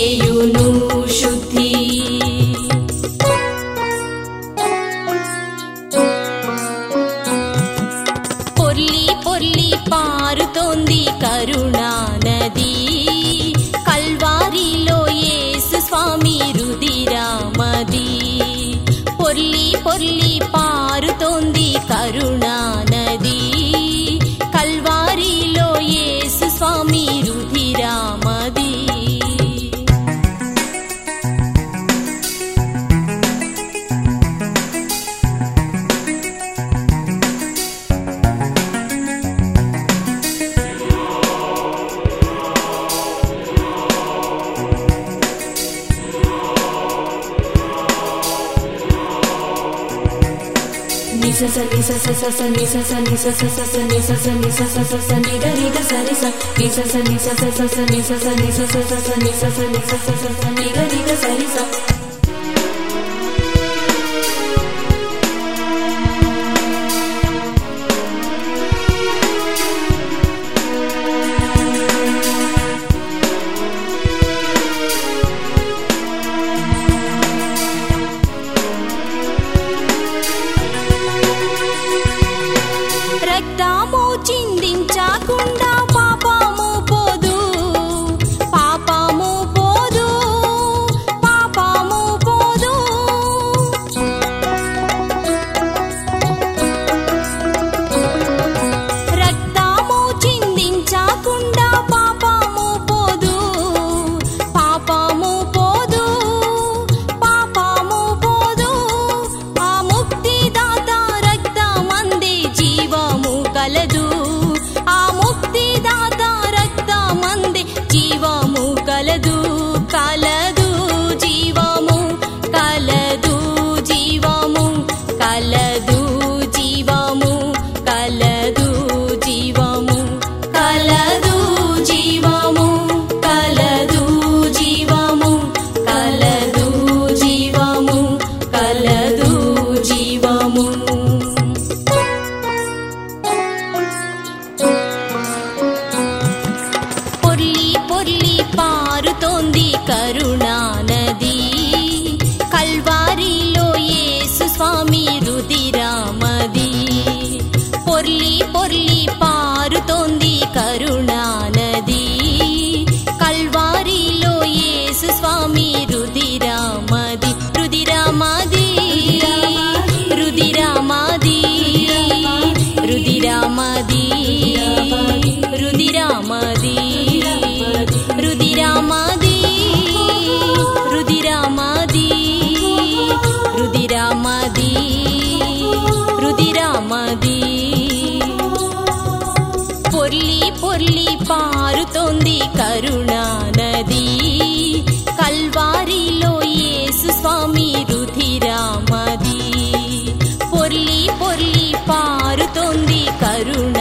చేయును శుద్ధి. పొర్లి పొర్లి పారుతోంది కరుణా నది, కల్వారిలో యేసు స్వామి రుధిరమది. పొర్లి పొర్లి పారుతోంది కరుణా నది, కల్వారిలో యేసు స్వామి రుధిరమది. Nisa sa nisa sa sa sa nisa sa nisa sa sa sa nisa sa nisa sa sa sa ni ga ri ga sa ri sa nisa sa nisa sa sa sa nisa sa nisa sa sa sa nisa sa nisa sa sa sa ni ga ri ga sa ri sa. రక్తము చిందించకుండా పాపము పోదు, పాపము పోదు, పాపము పోదు. రక్తము చిందించకుండా పాపము పోదు, పాపము పోదు, పాపము పోదు. ఆ ముక్తిదాత రక్తమందే జీవము కలదు, ఆ ముక్తిదాత రక్తమందే జీవము కలదు. కలదు జీవము, కలదు జీవము, కలదు జీవము, కలదు జీవము, కలదు జీవము, కలదు జీవము, కలదు జీవము, కలదు జీవము. పొర్లి పొర్లి పారుతోంది కరుణా నది, కల్వారిలో యేసు స్వామి రుధిరమది. పొర్లి పొర్లి పారుతోంది కరుణా నది, కల్వారిలో యేసు స్వామి రుధిరమది. రుధిరమది, రుధిరమది, రుధిరమది, రుధిరమది, రుధిరమది, రుధిరమది, రుధిరమది, రుధిరమది. పొర్లి పొర్లి పారుతోంది కరుణా నది, కల్వారిలో యేసు స్వామి రుధిరమది. పొర్లి పొర్లి పారుతోంది కరుణా